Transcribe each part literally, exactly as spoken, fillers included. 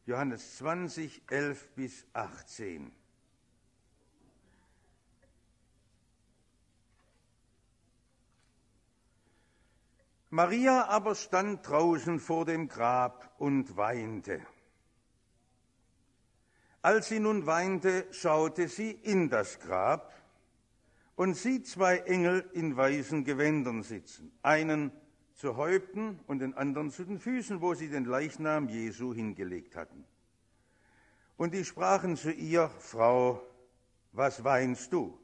Johannes zwanzig, elf bis achtzehn. Maria aber stand draußen vor dem Grab und weinte. Als sie nun weinte, schaute sie in das Grab und sieht zwei Engel in weißen Gewändern sitzen, einen zu Häupten und den anderen zu den Füßen, wo sie den Leichnam Jesu hingelegt hatten. Und die sprachen zu ihr: Frau, was weinst du?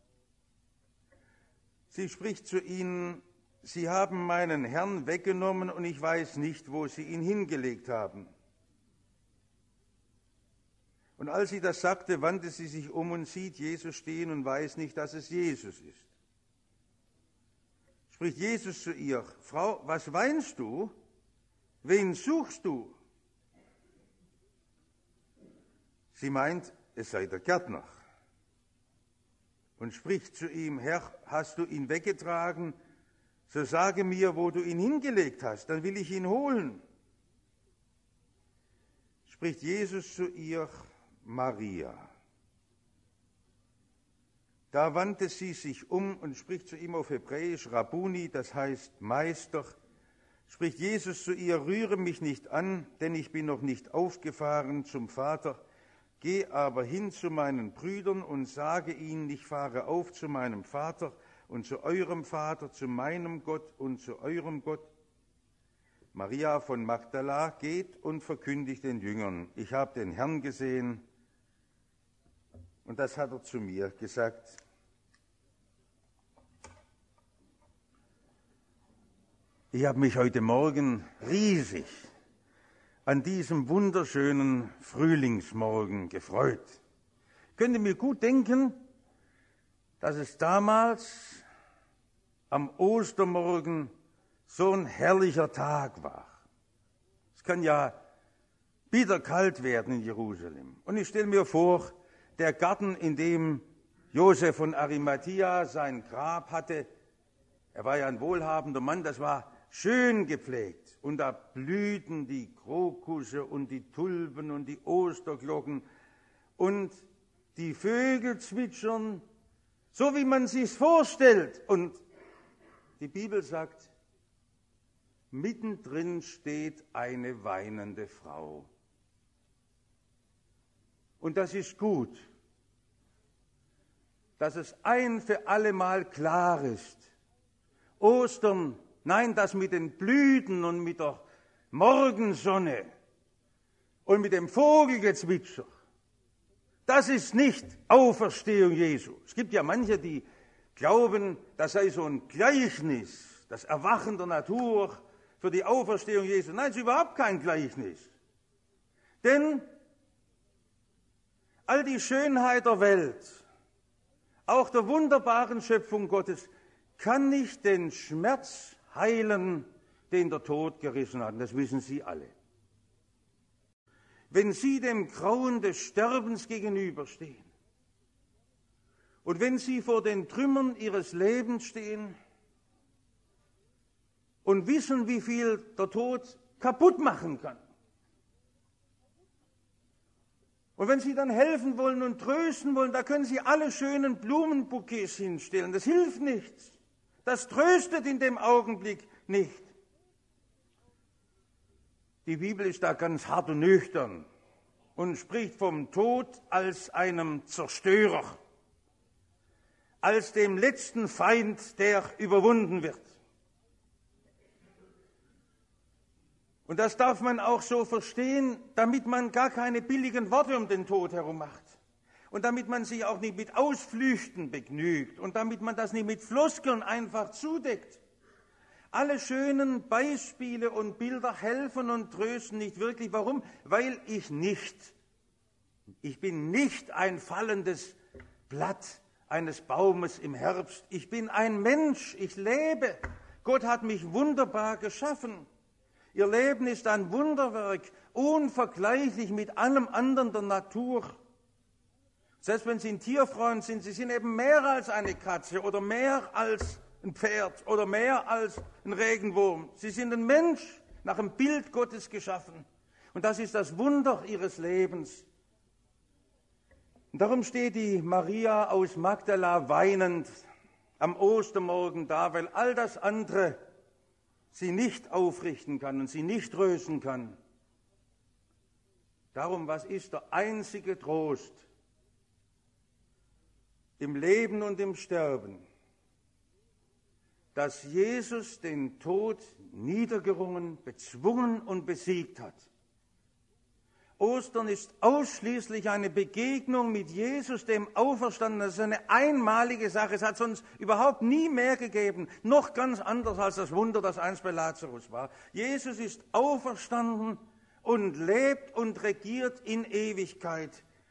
Sie spricht zu ihnen: Sie haben meinen Herrn weggenommen und ich weiß nicht, wo sie ihn hingelegt haben. Und als sie das sagte, wandte sie sich um und sieht Jesus stehen und weiß nicht, dass es Jesus ist. Spricht Jesus zu ihr: Frau, was weinst du? Wen suchst du? Sie meint, es sei der Gärtner. Und spricht zu ihm: Herr, hast du ihn weggetragen? So sage mir, wo du ihn hingelegt hast, dann will ich ihn holen. Spricht Jesus zu ihr: Maria. Da wandte sie sich um und spricht zu ihm auf Hebräisch Rabbuni, das heißt Meister. Spricht Jesus zu ihr: Rühre mich nicht an, denn ich bin noch nicht aufgefahren zum Vater. Geh aber hin zu meinen Brüdern und sage ihnen, ich fahre auf zu meinem Vater und zu eurem Vater, zu meinem Gott und zu eurem Gott. Maria von Magdala geht und verkündigt den Jüngern: Ich habe den Herrn gesehen. Und das hat er zu mir gesagt. Ich habe mich heute Morgen riesig an diesem wunderschönen Frühlingsmorgen gefreut. Ich könnte mir gut denken, dass es damals am Ostermorgen so ein herrlicher Tag war. Es kann ja bitterkalt werden in Jerusalem. Und ich stelle mir vor, der Garten, in dem Josef von Arimathea sein Grab hatte, er war ja ein wohlhabender Mann, das war schön gepflegt. Und da blühten die Krokusse und die Tulpen und die Osterglocken und die Vögel zwitschern, so wie man sich's vorstellt. Und die Bibel sagt, mittendrin steht eine weinende Frau. Und das ist gut, dass es ein für allemal klar ist. Ostern, nein, das mit den Blüten und mit der Morgensonne und mit dem Vogelgezwitscher, das ist nicht Auferstehung Jesu. Es gibt ja manche, die glauben, das sei so ein Gleichnis, das Erwachen der Natur für die Auferstehung Jesu. Nein, es ist überhaupt kein Gleichnis. Denn all die Schönheit der Welt, auch der wunderbaren Schöpfung Gottes, kann nicht den Schmerz heilen, den der Tod gerissen hat. Das wissen Sie alle. Wenn Sie dem Grauen des Sterbens gegenüberstehen und wenn Sie vor den Trümmern Ihres Lebens stehen und wissen, wie viel der Tod kaputt machen kann, und wenn Sie dann helfen wollen und trösten wollen, da können Sie alle schönen Blumenbouquets hinstellen. Das hilft nichts. Das tröstet in dem Augenblick nicht. Die Bibel ist da ganz hart und nüchtern und spricht vom Tod als einem Zerstörer, als dem letzten Feind, der überwunden wird. Und das darf man auch so verstehen, damit man gar keine billigen Worte um den Tod herum macht. Und damit man sich auch nicht mit Ausflüchten begnügt. Und damit man das nicht mit Floskeln einfach zudeckt. Alle schönen Beispiele und Bilder helfen und trösten nicht wirklich. Warum? Weil ich nicht, ich bin nicht ein fallendes Blatt eines Baumes im Herbst. Ich bin ein Mensch, ich lebe. Gott hat mich wunderbar geschaffen. Ihr Leben ist ein Wunderwerk, unvergleichlich mit allem anderen der Natur. Selbst wenn Sie ein Tierfreund sind, Sie sind eben mehr als eine Katze oder mehr als ein Pferd oder mehr als ein Regenwurm. Sie sind ein Mensch, nach dem Bild Gottes geschaffen. Und das ist das Wunder ihres Lebens. Und darum steht die Maria aus Magdala weinend am Ostermorgen da, weil all das andere sie nicht aufrichten kann und sie nicht trösten kann. Darum, was ist der einzige Trost im Leben und im Sterben? Dass Jesus den Tod niedergerungen, bezwungen und besiegt hat. Ostern ist ausschließlich eine Begegnung mit Jesus, dem Auferstandenen. Das ist eine einmalige Sache. Es hat sonst überhaupt nie mehr gegeben. Noch ganz anders als das Wunder, das einst bei Lazarus war. Jesus ist auferstanden und lebt und regiert in Ewigkeit.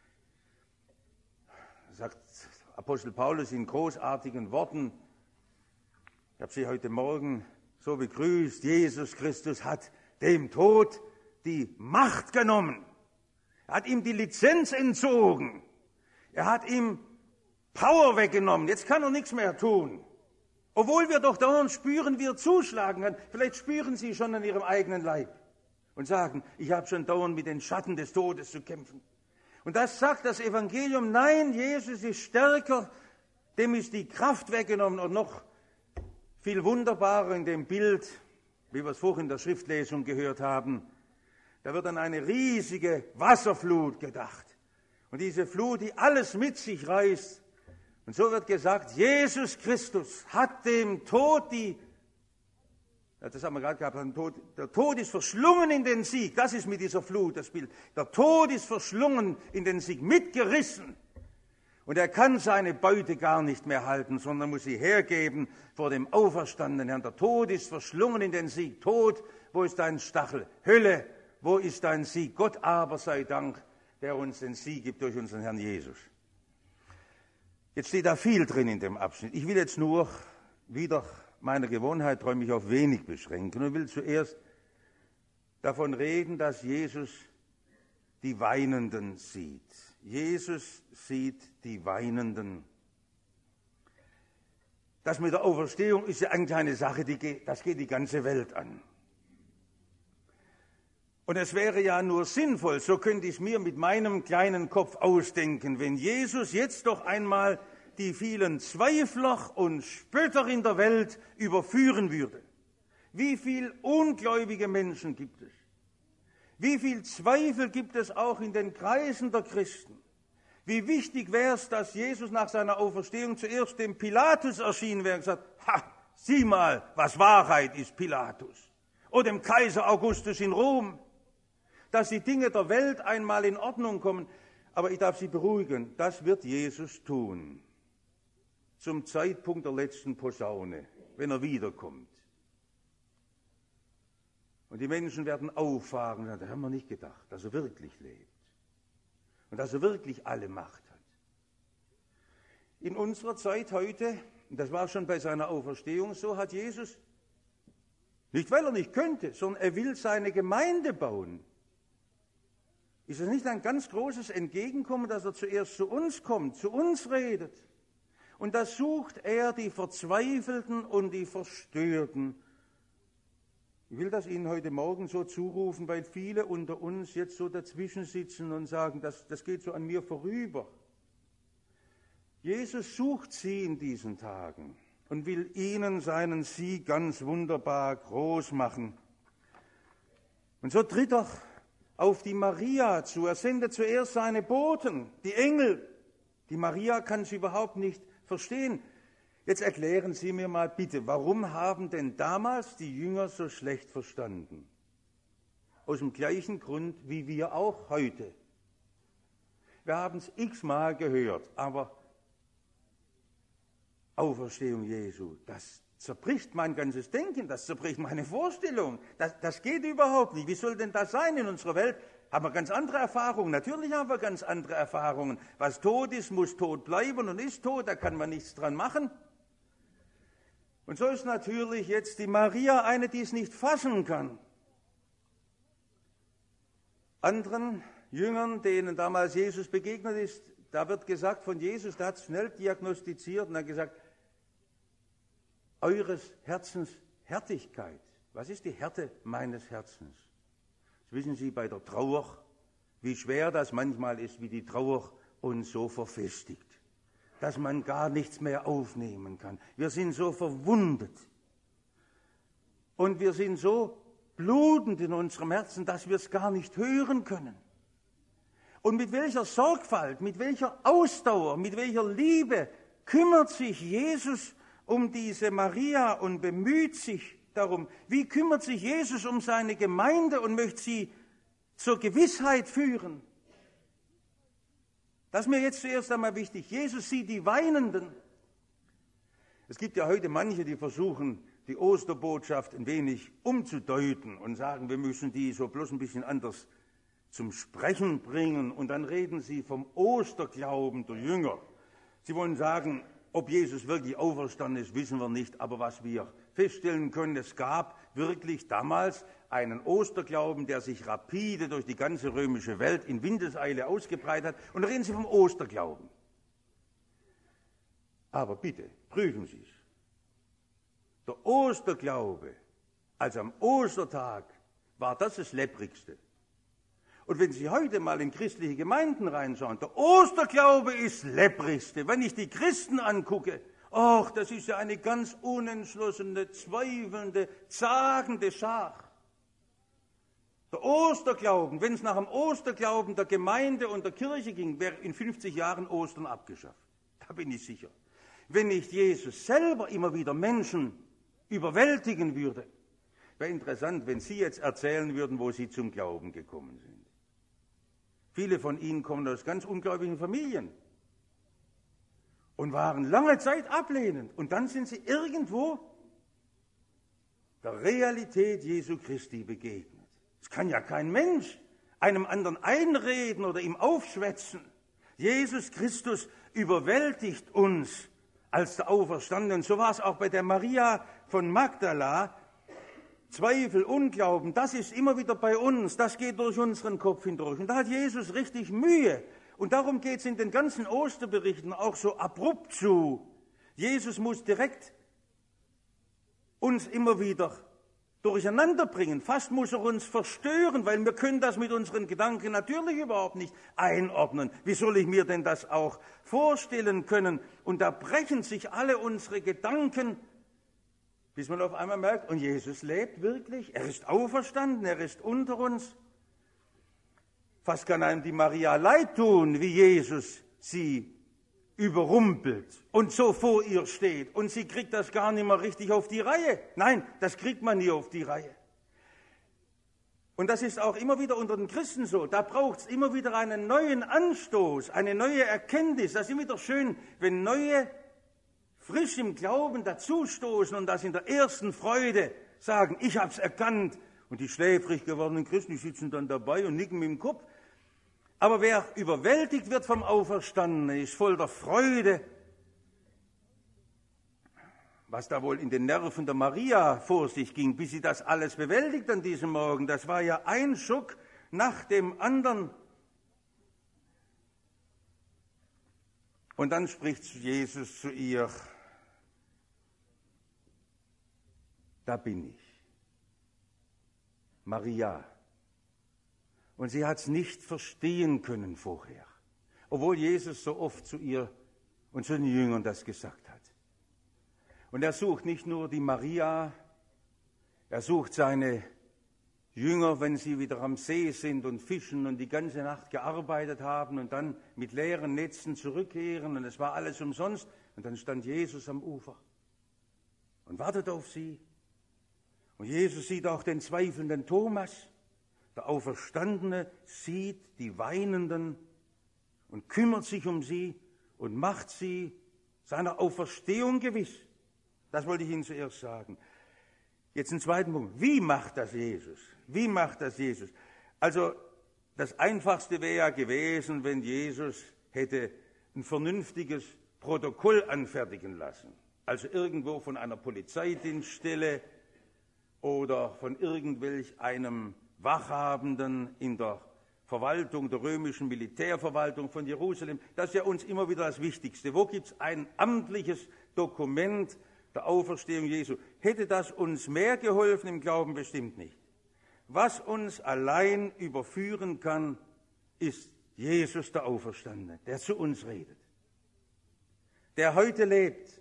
Sagt Apostel Paulus in großartigen Worten. Ich habe Sie heute Morgen so begrüßt. Jesus Christus hat dem Tod die Macht genommen. Er hat ihm die Lizenz entzogen. Er hat ihm Power weggenommen. Jetzt kann er nichts mehr tun. Obwohl wir doch dauernd spüren, wie er zuschlagen kann. Vielleicht spüren Sie schon an Ihrem eigenen Leib und sagen, ich habe schon dauernd mit den Schatten des Todes zu kämpfen. Und das sagt das Evangelium. Nein, Jesus ist stärker. Dem ist die Kraft weggenommen. Und noch viel wunderbarer in dem Bild, wie wir es vorhin in der Schriftlesung gehört haben, da wird an eine riesige Wasserflut gedacht. Und diese Flut, die alles mit sich reißt. Und so wird gesagt, Jesus Christus hat dem Tod die, das haben wir gerade gehabt, der Tod, der Tod ist verschlungen in den Sieg. Das ist mit dieser Flut das Bild. Der Tod ist verschlungen in den Sieg, mitgerissen. Und er kann seine Beute gar nicht mehr halten, sondern muss sie hergeben vor dem auferstandenen Herrn. Der Tod ist verschlungen in den Sieg. Tod, wo ist dein Stachel? Hölle, wo ist dein Sieg? Gott aber sei Dank, der uns den Sieg gibt durch unseren Herrn Jesus. Jetzt steht da viel drin in dem Abschnitt. Ich will jetzt nur wieder meiner Gewohnheit treu mich auf wenig beschränken und will zuerst davon reden, dass Jesus die Weinenden sieht. Jesus sieht die Weinenden. Das mit der Auferstehung ist ja eigentlich eine Sache, die geht, das geht die ganze Welt an. Und es wäre ja nur sinnvoll, so könnte ich es mir mit meinem kleinen Kopf ausdenken, wenn Jesus jetzt doch einmal die vielen Zweifler und Spötter in der Welt überführen würde. Wie viele ungläubige Menschen gibt es? Wie viel Zweifel gibt es auch in den Kreisen der Christen? Wie wichtig wäre es, dass Jesus nach seiner Auferstehung zuerst dem Pilatus erschienen wäre und gesagt, ha, sieh mal, was Wahrheit ist, Pilatus. Oder dem Kaiser Augustus in Rom. Dass die Dinge der Welt einmal in Ordnung kommen. Aber ich darf Sie beruhigen, das wird Jesus tun. Zum Zeitpunkt der letzten Posaune, wenn er wiederkommt. Und die Menschen werden auffahren und sagen, da haben wir nicht gedacht, dass er wirklich lebt. Und dass er wirklich alle Macht hat. In unserer Zeit heute, und das war schon bei seiner Auferstehung so, hat Jesus, nicht weil er nicht könnte, sondern er will seine Gemeinde bauen. Ist es nicht ein ganz großes Entgegenkommen, dass er zuerst zu uns kommt, zu uns redet? Und da sucht er die Verzweifelten und die Verstörten. Ich will das Ihnen heute Morgen so zurufen, weil viele unter uns jetzt so dazwischen sitzen und sagen, das, das geht so an mir vorüber. Jesus sucht Sie in diesen Tagen und will Ihnen seinen Sieg ganz wunderbar groß machen. Und so tritt er auf die Maria zu. Er sendet zuerst seine Boten, die Engel. Die Maria kann sie überhaupt nicht verstehen. Jetzt erklären Sie mir mal bitte, warum haben denn damals die Jünger so schlecht verstanden? Aus dem gleichen Grund wie wir auch heute. Wir haben es x-mal gehört, aber Auferstehung Jesu, das zerbricht mein ganzes Denken, das zerbricht meine Vorstellung. Das, das geht überhaupt nicht. Wie soll denn das sein in unserer Welt? Haben wir ganz andere Erfahrungen? Natürlich haben wir ganz andere Erfahrungen. Was tot ist, muss tot bleiben und ist tot, da kann man nichts dran machen. Und so ist natürlich jetzt die Maria eine, die es nicht fassen kann. Anderen Jüngern, denen damals Jesus begegnet ist, da wird gesagt von Jesus, der hat es schnell diagnostiziert und hat gesagt, eures Herzens Härtigkeit. Was ist die Härte meines Herzens? wissen Sie, bei der Trauer, wie schwer das manchmal ist, wie die Trauer uns so verfestigt, dass man gar nichts mehr aufnehmen kann. Wir sind so verwundet und wir sind so blutend in unserem Herzen, dass wir es gar nicht hören können. Und mit welcher Sorgfalt, mit welcher Ausdauer, mit welcher Liebe kümmert sich Jesus um diese Maria und bemüht sich darum. Wie kümmert sich Jesus um seine Gemeinde und möchte sie zur Gewissheit führen? Das ist mir jetzt zuerst einmal wichtig. Jesus sieht die Weinenden. Es gibt ja heute manche, die versuchen, die Osterbotschaft ein wenig umzudeuten und sagen, wir müssen die so bloß ein bisschen anders zum Sprechen bringen. Und dann reden sie vom Osterglauben der Jünger. Sie wollen sagen, ob Jesus wirklich auferstanden ist, wissen wir nicht. Aber was wir feststellen können, es gab wirklich damals einen Osterglauben, der sich rapide durch die ganze römische Welt in Windeseile ausgebreitet hat. Und da reden sie vom Osterglauben. Aber bitte, prüfen Sie es. Der Osterglaube, also am Ostertag, war das das Lepprigste. Und wenn Sie heute mal in christliche Gemeinden reinschauen, der Osterglaube ist das Lepprigste. Wenn ich die Christen angucke, ach, das ist ja eine ganz unentschlossene, zweifelnde, zagende Schar. Der Osterglauben, wenn es nach dem Osterglauben der Gemeinde und der Kirche ging, wäre in fünfzig Jahren Ostern abgeschafft. Da bin ich sicher. Wenn nicht Jesus selber immer wieder Menschen überwältigen würde. Wäre interessant, wenn Sie jetzt erzählen würden, wo Sie zum Glauben gekommen sind. Viele von Ihnen kommen aus ganz ungläubigen Familien und waren lange Zeit ablehnend. Und dann sind sie irgendwo der Realität Jesu Christi begegnet. Es kann ja kein Mensch einem anderen einreden oder ihm aufschwätzen. Jesus Christus überwältigt uns als der Auferstandene. Und so war es auch bei der Maria von Magdala. Zweifel, Unglauben, das ist immer wieder bei uns, das geht durch unseren Kopf hindurch. Und da hat Jesus richtig Mühe. Und darum geht es in den ganzen Osterberichten auch so abrupt zu. Jesus muss direkt uns immer wieder durcheinander bringen. Fast muss er uns verstören, weil wir können das mit unseren Gedanken natürlich überhaupt nicht einordnen. Wie soll ich mir denn das auch vorstellen können? Und da brechen sich alle unsere Gedanken, bis man auf einmal merkt, und Jesus lebt wirklich, er ist auferstanden, er ist unter uns. Fast kann einem die Maria leid tun, wie Jesus sie überrumpelt und so vor ihr steht. Und sie kriegt das gar nicht mehr richtig auf die Reihe. Nein, das kriegt man nie auf die Reihe. Und das ist auch immer wieder unter den Christen so. Da braucht es immer wieder einen neuen Anstoß, eine neue Erkenntnis. Das ist immer wieder schön, wenn neue frisch im Glauben dazustoßen und das in der ersten Freude sagen, ich habe es erkannt. Und die schläfrig gewordenen Christen, die sitzen dann dabei und nicken mit dem Kopf. Aber wer überwältigt wird vom Auferstandenen, ist voll der Freude. Was da wohl in den Nerven der Maria vor sich ging, bis sie das alles bewältigt an diesem Morgen, das war ja ein Schock nach dem anderen. Und dann spricht Jesus zu ihr, da bin ich, Maria. Und sie hat es nicht verstehen können vorher, obwohl Jesus so oft zu ihr und zu den Jüngern das gesagt hat. Und er sucht nicht nur die Maria, er sucht seine Jünger, wenn sie wieder am See sind und fischen und die ganze Nacht gearbeitet haben und dann mit leeren Netzen zurückkehren und es war alles umsonst. Und dann stand Jesus am Ufer und wartet auf sie. Und Jesus sieht auch den zweifelnden Thomas. Der Auferstandene sieht die Weinenden und kümmert sich um sie und macht sie seiner Auferstehung gewiss. Das wollte ich Ihnen zuerst sagen. Jetzt ein zweiten Punkt. Wie macht das Jesus? Wie macht das Jesus? Also das Einfachste wäre ja gewesen, wenn Jesus hätte ein vernünftiges Protokoll anfertigen lassen. Also irgendwo von einer Polizeidienststelle oder von irgendwelch einem Wachhabenden in der Verwaltung, der römischen Militärverwaltung von Jerusalem. Das ist ja uns immer wieder das Wichtigste. Wo gibt es ein amtliches Dokument der Auferstehung Jesu? Hätte das uns mehr geholfen im Glauben? Bestimmt nicht. Was uns allein überführen kann, ist Jesus der Auferstandene, der zu uns redet, der heute lebt.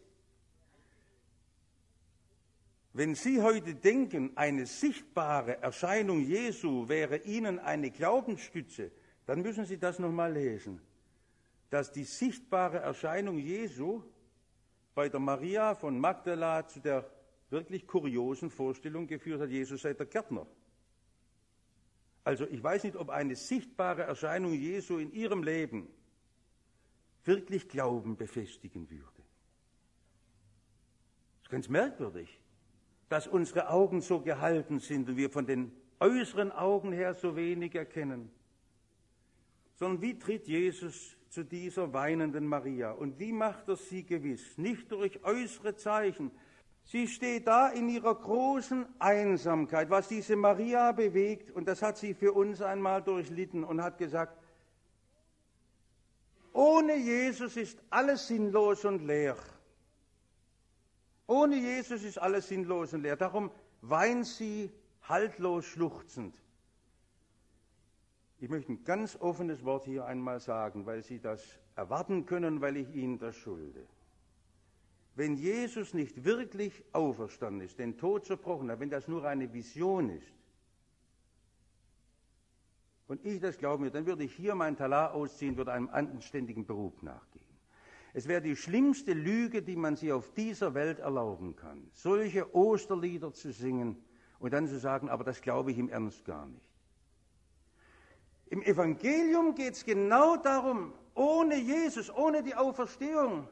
Wenn Sie heute denken, eine sichtbare Erscheinung Jesu wäre Ihnen eine Glaubensstütze, dann müssen Sie das nochmal lesen, dass die sichtbare Erscheinung Jesu bei der Maria von Magdala zu der wirklich kuriosen Vorstellung geführt hat, Jesus sei der Gärtner. Also ich weiß nicht, ob eine sichtbare Erscheinung Jesu in Ihrem Leben wirklich Glauben befestigen würde. Das ist ganz merkwürdig, dass unsere Augen so gehalten sind und wir von den äußeren Augen her so wenig erkennen. Sondern wie tritt Jesus zu dieser weinenden Maria? Und wie macht er sie gewiss? Nicht durch äußere Zeichen. Sie steht da in ihrer großen Einsamkeit, was diese Maria bewegt, und das hat sie für uns einmal durchlitten und hat gesagt, ohne Jesus ist alles sinnlos und leer. Ohne Jesus ist alles sinnlos und leer. Darum weint sie haltlos schluchzend. Ich möchte ein ganz offenes Wort hier einmal sagen, weil Sie das erwarten können, weil ich Ihnen das schulde. Wenn Jesus nicht wirklich auferstanden ist, den Tod zerbrochen hat, wenn das nur eine Vision ist, und ich das glaube mir, dann würde ich hier mein Talar ausziehen, würde einem anständigen Beruf nachgehen. Es wäre die schlimmste Lüge, die man sich auf dieser Welt erlauben kann, solche Osterlieder zu singen und dann zu sagen, aber das glaube ich im Ernst gar nicht. Im Evangelium geht es genau darum, ohne Jesus, ohne die Auferstehung,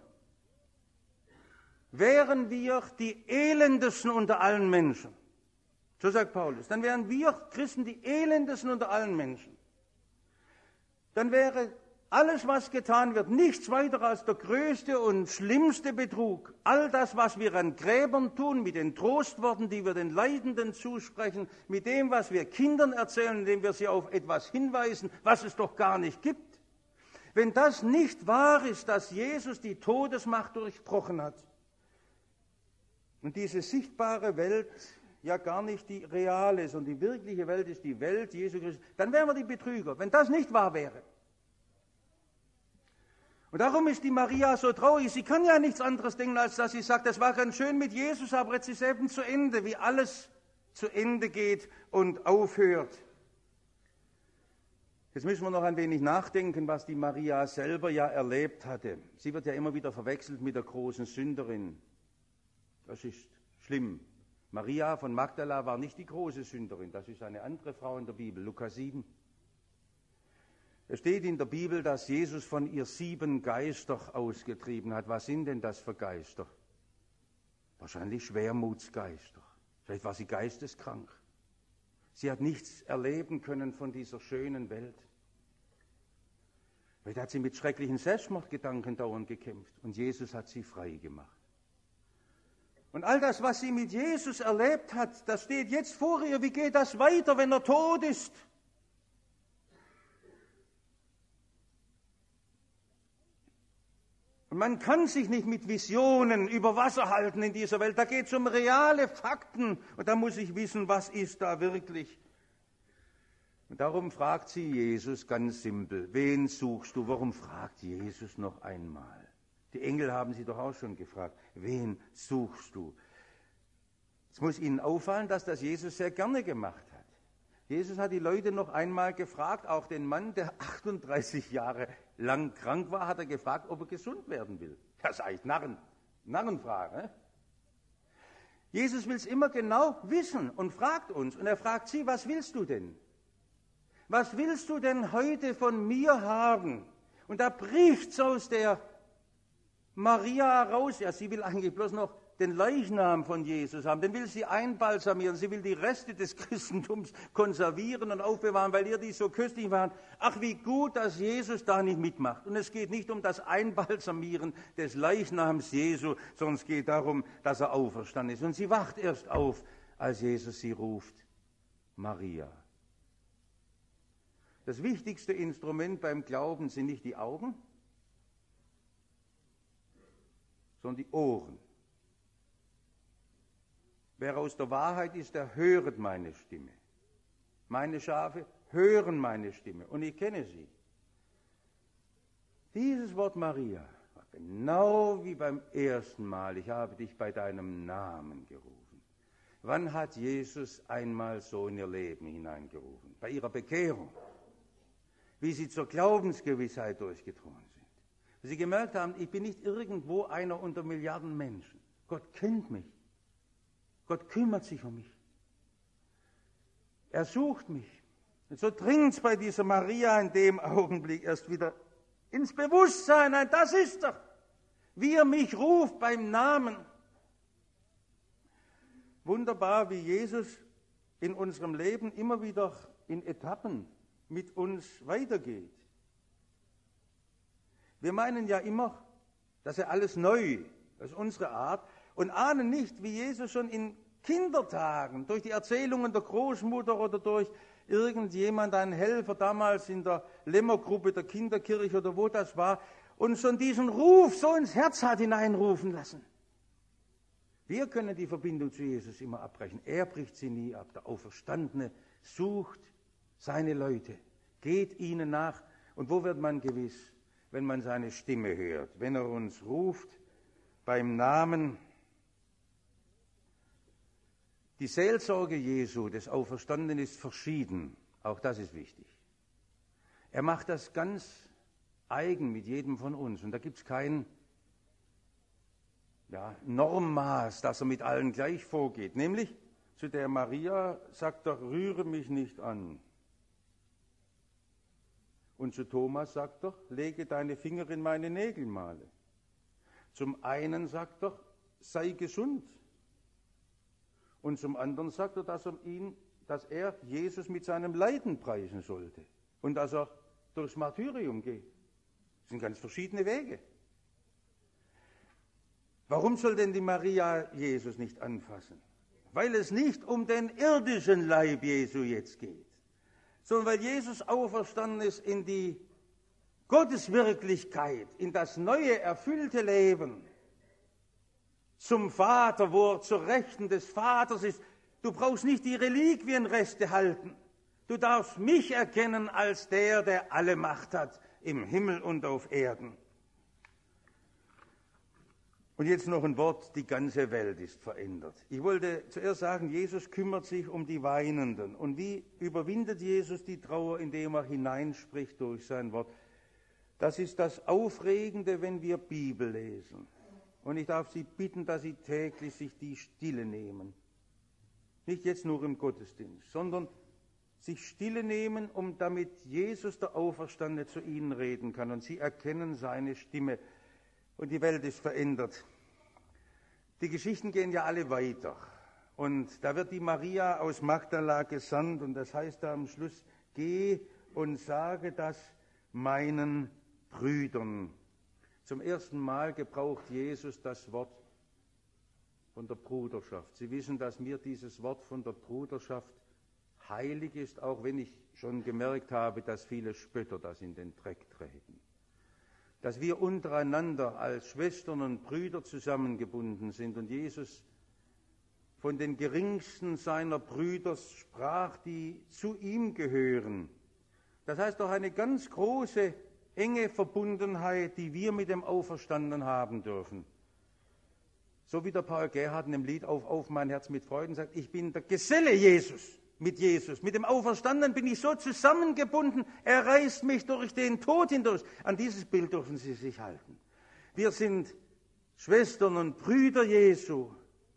wären wir die elendesten unter allen Menschen. So sagt Paulus. Dann wären wir Christen die elendesten unter allen Menschen. Dann wäre alles, was getan wird, nichts weiter als der größte und schlimmste Betrug. All das, was wir an Gräbern tun, mit den Trostworten, die wir den Leidenden zusprechen, mit dem, was wir Kindern erzählen, indem wir sie auf etwas hinweisen, was es doch gar nicht gibt. Wenn das nicht wahr ist, dass Jesus die Todesmacht durchbrochen hat und diese sichtbare Welt ja gar nicht die reale, sondern die wirkliche Welt ist die Welt Jesu Christi, dann wären wir die Betrüger, wenn das nicht wahr wäre. Und darum ist die Maria so traurig. Sie kann ja nichts anderes denken, als dass sie sagt, das war ganz schön mit Jesus, aber jetzt ist eben zu Ende, wie alles zu Ende geht und aufhört. Jetzt müssen wir noch ein wenig nachdenken, was die Maria selber ja erlebt hatte. Sie wird ja immer wieder verwechselt mit der großen Sünderin. Das ist schlimm. Maria von Magdala war nicht die große Sünderin, das ist eine andere Frau in der Bibel, Lukas sieben. Es steht in der Bibel, dass Jesus von ihr sieben Geister ausgetrieben hat. Was sind denn das für Geister? Wahrscheinlich Schwermutsgeister. Vielleicht war sie geisteskrank. Sie hat nichts erleben können von dieser schönen Welt. Vielleicht hat sie mit schrecklichen Selbstmordgedanken dauernd gekämpft und Jesus hat sie frei gemacht. Und all das, was sie mit Jesus erlebt hat, das steht jetzt vor ihr. Wie geht das weiter, wenn er tot ist? Und man kann sich nicht mit Visionen über Wasser halten in dieser Welt. Da geht es um reale Fakten. Und da muss ich wissen, was ist da wirklich. Und darum fragt sie Jesus ganz simpel, wen suchst du? Warum fragt Jesus noch einmal? Die Engel haben sie doch auch schon gefragt, wen suchst du? Es muss Ihnen auffallen, dass das Jesus sehr gerne gemacht hat. Jesus hat die Leute noch einmal gefragt, auch den Mann, der achtunddreißig Jahre lang krank war, hat er gefragt, ob er gesund werden will. Das ist eigentlich Narren, Narrenfrage. Ne? Jesus will es immer genau wissen und fragt uns. Und er fragt sie, was willst du denn? Was willst du denn heute von mir haben? Und da bricht's aus der Maria raus. Ja, sie will eigentlich bloß noch den Leichnam von Jesus haben, den will sie einbalsamieren, sie will die Reste des Christentums konservieren und aufbewahren, weil ihr die so köstlich waren. Ach, wie gut, dass Jesus da nicht mitmacht. Und es geht nicht um das Einbalsamieren des Leichnams Jesu, sondern es geht darum, dass er auferstanden ist. Und sie wacht erst auf, als Jesus sie ruft, Maria. Das wichtigste Instrument beim Glauben sind nicht die Augen, sondern die Ohren. Wer aus der Wahrheit ist, der höret meine Stimme. Meine Schafe hören meine Stimme und ich kenne sie. Dieses Wort Maria war genau wie beim ersten Mal. Ich habe dich bei deinem Namen gerufen. Wann hat Jesus einmal so in ihr Leben hineingerufen? Bei ihrer Bekehrung. Wie sie zur Glaubensgewissheit durchgedrungen sind. Wie sie gemerkt haben, ich bin nicht irgendwo einer unter Milliarden Menschen. Gott kennt mich. Gott kümmert sich um mich. Er sucht mich. Und so dringt es bei dieser Maria in dem Augenblick erst wieder ins Bewusstsein ein, das ist er, wie er mich ruft beim Namen. Wunderbar, wie Jesus in unserem Leben immer wieder in Etappen mit uns weitergeht. Wir meinen ja immer, dass er alles neu, das ist unsere Art, und ahnen nicht, wie Jesus schon in Kindertagen, durch die Erzählungen der Großmutter oder durch irgendjemand, ein Helfer damals in der Lämmergruppe der Kinderkirche oder wo das war, uns schon diesen Ruf so ins Herz hat hineinrufen lassen. Wir können die Verbindung zu Jesus immer abbrechen. Er bricht sie nie ab. Der Auferstandene sucht seine Leute, geht ihnen nach. Und wo wird man gewiss? Wenn man seine Stimme hört, wenn er uns ruft beim Namen. Die Seelsorge Jesu, des Auferstandenen, ist verschieden. Auch das ist wichtig. Er macht das ganz eigen mit jedem von uns. Und da gibt es kein ja, Normmaß, dass er mit allen gleich vorgeht. Nämlich zu der Maria sagt er, rühre mich nicht an. Und zu Thomas sagt er, lege deine Finger in meine Nägelmale. Zum einen sagt er, sei gesund. Und zum anderen sagt er, dass er ihn, dass er Jesus mit seinem Leiden preisen sollte und dass er durchs Martyrium geht. Das sind ganz verschiedene Wege. Warum soll denn die Maria Jesus nicht anfassen? Weil es nicht um den irdischen Leib Jesu jetzt geht, sondern weil Jesus auferstanden ist in die Gotteswirklichkeit, in das neue, erfüllte Leben. Zum Vater, wo er zur Rechten des Vaters ist. Du brauchst nicht die Reliquienreste halten. Du darfst mich erkennen als der, der alle Macht hat, im Himmel und auf Erden. Und jetzt noch ein Wort, die ganze Welt ist verändert. Ich wollte zuerst sagen, Jesus kümmert sich um die Weinenden. Und wie überwindet Jesus die Trauer, indem er hineinspricht durch sein Wort? Das ist das Aufregende, wenn wir Bibel lesen. Und ich darf Sie bitten, dass Sie täglich sich die Stille nehmen. Nicht jetzt nur im Gottesdienst, sondern sich Stille nehmen, um damit Jesus, der Auferstandene, zu Ihnen reden kann. Und Sie erkennen seine Stimme. Und die Welt ist verändert. Die Geschichten gehen ja alle weiter. Und da wird die Maria aus Magdala gesandt. Und das heißt da am Schluss, geh und sage das meinen Brüdern. Zum ersten Mal gebraucht Jesus das Wort von der Bruderschaft. Sie wissen, dass mir dieses Wort von der Bruderschaft heilig ist, auch wenn ich schon gemerkt habe, dass viele Spötter das in den Dreck treten. Dass wir untereinander als Schwestern und Brüder zusammengebunden sind und Jesus von den geringsten seiner Brüder sprach, die zu ihm gehören. Das heißt doch eine ganz große enge Verbundenheit, die wir mit dem Auferstandenen haben dürfen. So wie der Paul Gerhard in dem Lied auf, auf mein Herz mit Freuden sagt, ich bin der Geselle Jesus, mit Jesus. Mit dem Auferstandenen bin ich so zusammengebunden, er reißt mich durch den Tod hindurch. An dieses Bild dürfen Sie sich halten. Wir sind Schwestern und Brüder Jesu.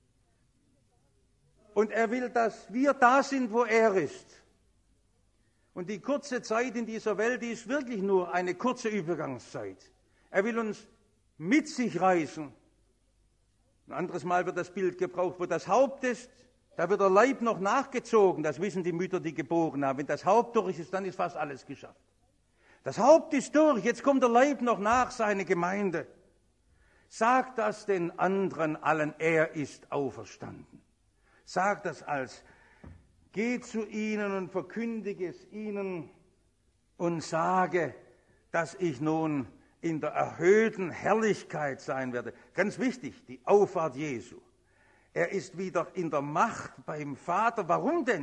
Und er will, dass wir da sind, wo er ist. Und die kurze Zeit in dieser Welt, die ist wirklich nur eine kurze Übergangszeit. Er will uns mit sich reißen. Ein anderes Mal wird das Bild gebraucht, wo das Haupt ist, da wird der Leib noch nachgezogen. Das wissen die Mütter, die geboren haben. Wenn das Haupt durch ist, dann ist fast alles geschafft. Das Haupt ist durch, jetzt kommt der Leib noch nach, seine Gemeinde. Sag das den anderen allen, er ist auferstanden. Sag das als Geh zu ihnen und verkündige es ihnen und sage, dass ich nun in der erhöhten Herrlichkeit sein werde. Ganz wichtig, die Auffahrt Jesu. Er ist wieder in der Macht beim Vater. Warum denn?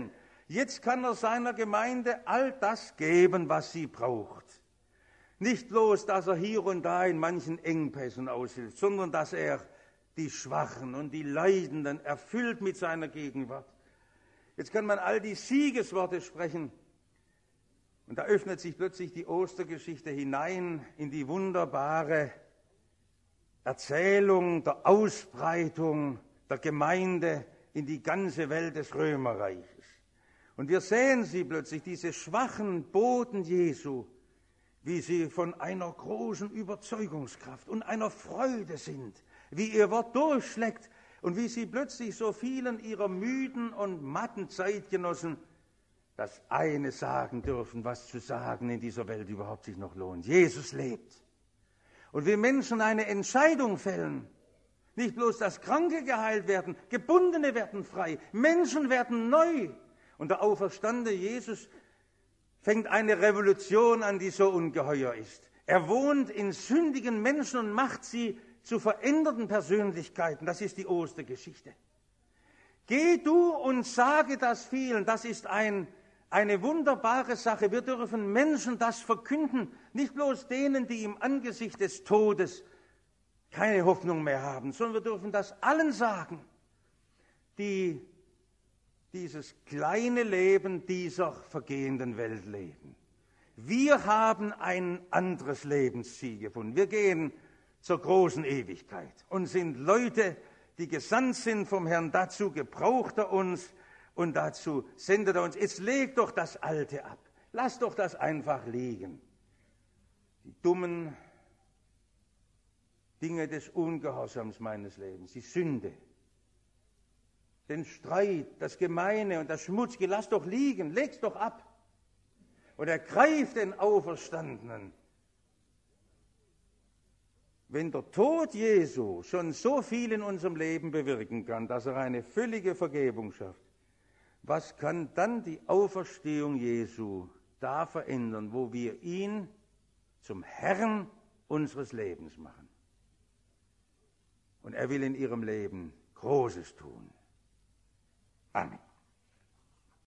Jetzt kann er seiner Gemeinde all das geben, was sie braucht. Nicht bloß, dass er hier und da in manchen Engpässen aushilft, sondern dass er die Schwachen und die Leidenden erfüllt mit seiner Gegenwart. Jetzt kann man all die Siegesworte sprechen. Und da öffnet sich plötzlich die Ostergeschichte hinein in die wunderbare Erzählung der Ausbreitung der Gemeinde in die ganze Welt des Römerreiches. Und wir sehen sie plötzlich, diese schwachen Boten Jesu, wie sie von einer großen Überzeugungskraft und einer Freude sind, wie ihr Wort durchschlägt und wie sie plötzlich so vielen ihrer müden und matten Zeitgenossen das eine sagen dürfen, was zu sagen in dieser Welt überhaupt sich noch lohnt. Jesus lebt. Und wie Menschen eine Entscheidung fällen, nicht bloß, dass Kranke geheilt werden, Gebundene werden frei, Menschen werden neu. Und der auferstandene Jesus fängt eine Revolution an, die so ungeheuer ist. Er wohnt in sündigen Menschen und macht sie zu veränderten Persönlichkeiten. Das ist die Ostergeschichte. Geh du und sage das vielen. Das ist ein, eine wunderbare Sache. Wir dürfen Menschen das verkünden. Nicht bloß denen, die im Angesicht des Todes keine Hoffnung mehr haben, sondern wir dürfen das allen sagen, die dieses kleine Leben dieser vergehenden Welt leben. Wir haben ein anderes Lebensziel gefunden. Wir gehen zur großen Ewigkeit und sind Leute, die gesandt sind vom Herrn. Dazu gebraucht er uns und dazu sendet er uns. Jetzt leg doch das Alte ab. Lass doch das einfach liegen. Die dummen Dinge des Ungehorsams meines Lebens, die Sünde, den Streit, das Gemeine und das Schmutzige, lass doch liegen, leg's doch ab. Und ergreif den Auferstandenen. Wenn der Tod Jesu schon so viel in unserem Leben bewirken kann, dass er eine völlige Vergebung schafft, was kann dann die Auferstehung Jesu da verändern, wo wir ihn zum Herrn unseres Lebens machen? Und er will in ihrem Leben Großes tun. Amen.